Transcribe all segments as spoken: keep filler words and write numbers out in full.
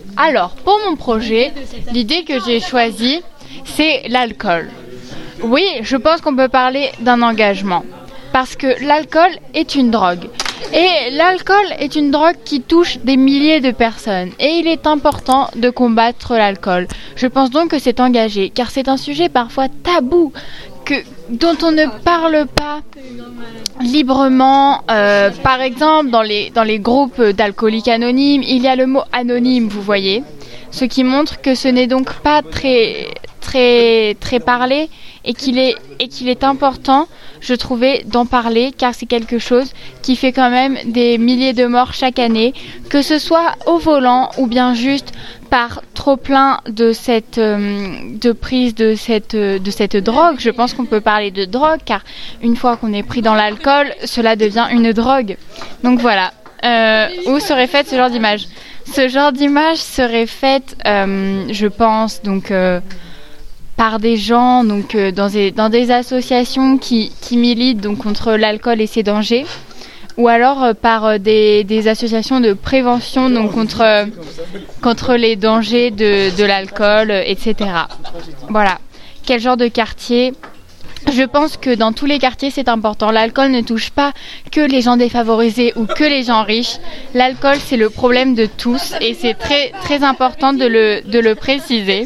Alors, pour mon projet, l'idée que j'ai choisie, c'est l'alcool. Oui, je pense qu'on peut parler d'un engagement. Parce que l'alcool est une drogue. Et l'alcool est une drogue qui touche des milliers de personnes. Et il est important de combattre l'alcool. Je pense donc que c'est engagé, car c'est un sujet parfois tabou, que, dont on ne parle pas librement. Euh, par exemple, dans les, dans les groupes d'alcooliques anonymes, il y a le mot anonyme, vous voyez. Ce qui montre que ce n'est donc pas très, très, très parlé et qu'il est, et qu'il est important, je trouvais, d'en parler, car c'est quelque chose qui fait quand même des milliers de morts chaque année, que ce soit au volant ou bien juste par trop plein de cette euh, de prise de cette euh, de cette drogue. Je pense qu'on peut parler de drogue, car une fois qu'on est pris dans l'alcool, cela devient une drogue. Donc voilà. Euh, où serait faite ce genre d'image? Ce genre d'image serait faite, euh, je pense, donc euh, par des gens, donc euh, dans des dans des associations qui qui militent donc contre l'alcool et ses dangers, ou alors euh, par euh, des des associations de prévention donc contre euh, contre les dangers de de l'alcool, euh, et cetera. Voilà. Quel genre de quartier? Je pense que dans tous les quartiers, c'est important. L'alcool ne touche pas que les gens défavorisés ou que les gens riches. L'alcool, c'est le problème de tous et c'est très, très important de le, de le préciser.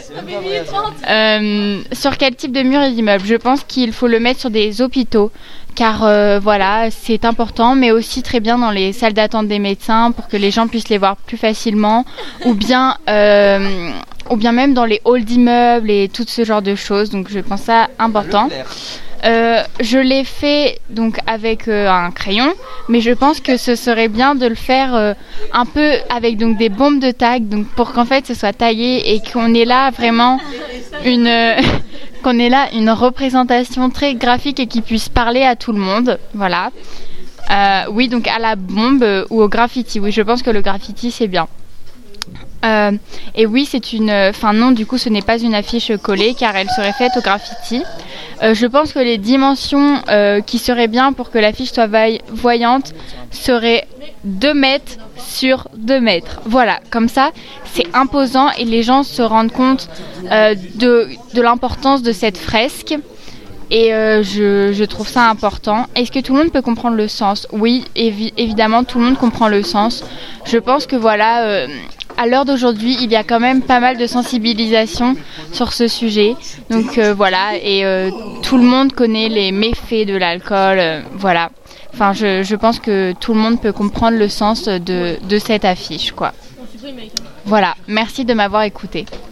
Euh, sur quel type de mur et d'immeuble? Je pense qu'il faut le mettre sur des hôpitaux, car euh, voilà, c'est important, mais aussi très bien dans les salles d'attente des médecins pour que les gens puissent les voir plus facilement, ou bien... Euh, ou bien même dans les halls d'immeubles et tout ce genre de choses. Donc je pense ça important. Euh, je l'ai fait donc avec euh, un crayon, mais je pense que ce serait bien de le faire euh, un peu avec donc des bombes de tag, donc pour qu'en fait ce soit taillé et qu'on ait là vraiment une euh, qu'on ait là une représentation très graphique et qui puisse parler à tout le monde. Voilà. Euh, oui, donc à la bombe euh, ou au graffiti. Oui, je pense que le graffiti c'est bien. Euh, et oui, c'est une. Enfin non, du coup, ce n'est pas une affiche collée, car elle serait faite au graffiti. Euh, je pense que les dimensions euh, qui seraient bien pour que l'affiche soit vaille- voyante seraient deux mètres sur deux mètres. Voilà, comme ça, c'est imposant et les gens se rendent compte euh, de, de l'importance de cette fresque. Et euh, je, je trouve ça important. Est-ce que tout le monde peut comprendre le sens? Oui, évi- évidemment, tout le monde comprend le sens. Je pense que voilà. Euh, À l'heure d'aujourd'hui, il y a quand même pas mal de sensibilisation sur ce sujet. Donc euh, voilà, et euh, tout le monde connaît les méfaits de l'alcool. Euh, voilà. Enfin, je, je pense que tout le monde peut comprendre le sens de, de cette affiche, quoi. Voilà, merci de m'avoir écouté.